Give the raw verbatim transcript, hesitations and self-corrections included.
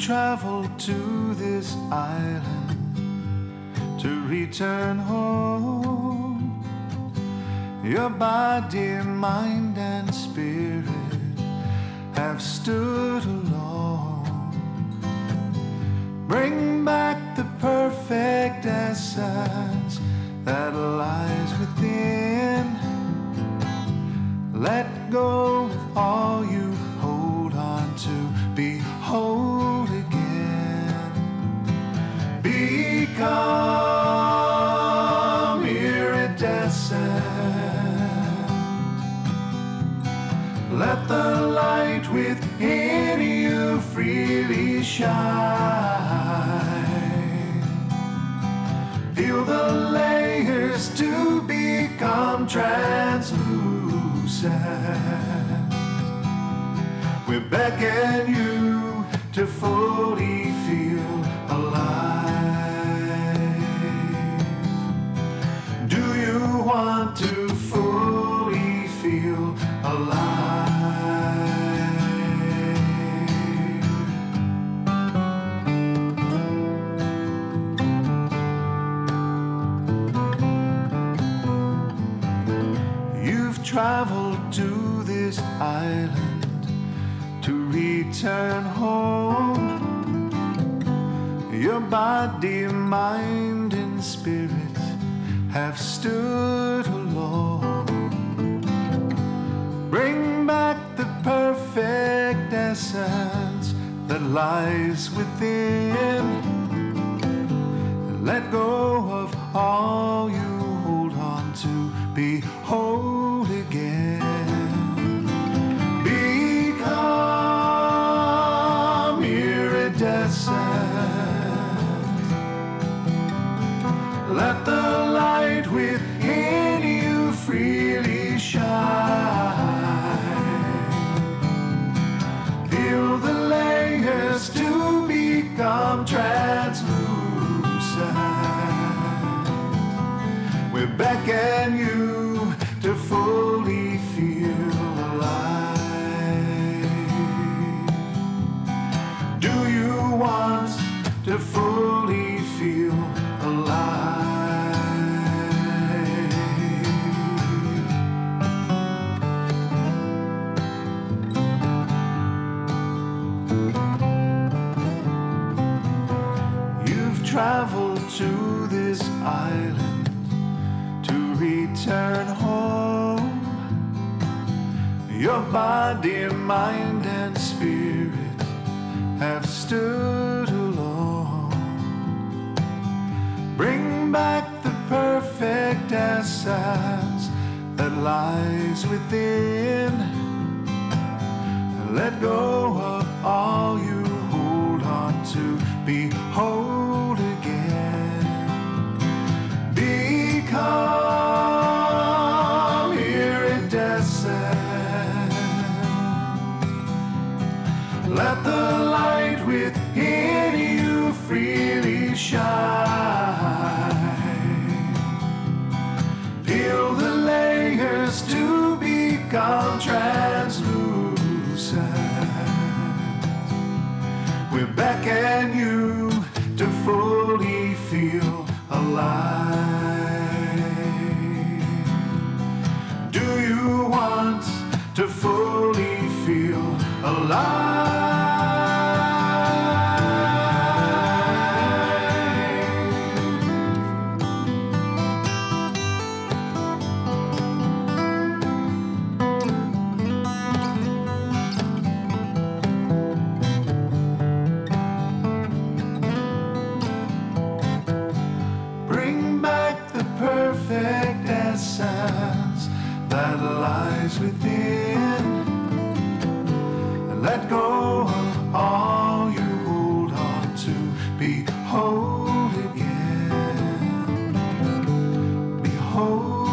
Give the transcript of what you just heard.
traveled to this island to return home. Your body, mind, and spirit have stood alone. Bring back the perfect essence that lies within. Let go of all you hold on to. Be whole again. Become iridescent. Let the light within you freely shine. Feel the layers to become translucent. We beckon you to fully feel alive. Do you want to fully feel alive? You've traveled to this island to return home. Your body, mind, and spirit have stood alone. Bring back the perfect essence that lies within. Let go of all you hold on to. Be whole again. Become iridescent. Let the light within you freely shine. Feel the layers to become translucent. We beckon you to fully feel alive. Do you want to fully feel alive? You've traveled to this island to return home. Your body, mind, and spirit have stood alone. Bring back the perfect essence that lies within. Let go of all you hold on to. Be whole again. Become iridescent. Let the light within you freely shine. Feel the layers to become translucent. We beckon you to fully feel alive. Do you want to fully feel alive? Perfect essence that lies within. Let go of all you hold on to. Be whole again. Be whole.